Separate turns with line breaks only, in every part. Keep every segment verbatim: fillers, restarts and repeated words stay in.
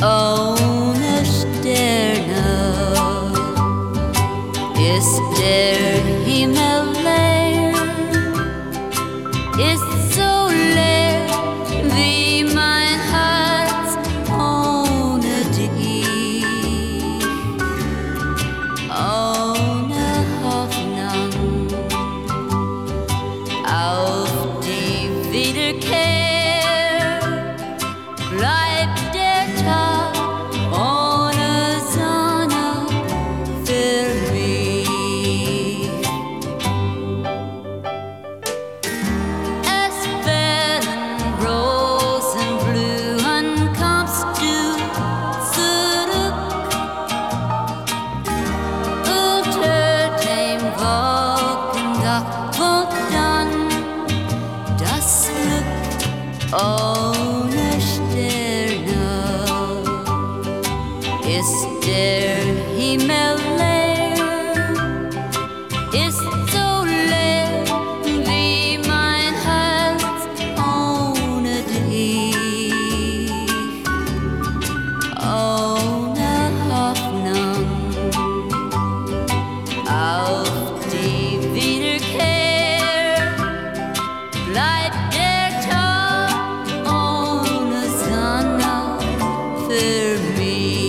Ohne Sterne ist der Himmel leer, ist so leer wie mein Herz ohne dich, ohne Hoffnung auf die Wiederkehr. Bleibt der Tag ohne Sonne für mich. Es werden Rosen blühen, kommst du zurück unter dem Wolkendach wohnt dann das Glück. Ohne ist der Himmel leer, ist so leer wie mein Herz ohne dich, ohne Hoffnung auf die Wiederkehr. Bleibt der Tag ohne Sonne für mich.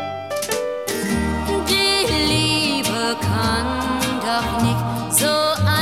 Kann doch nicht so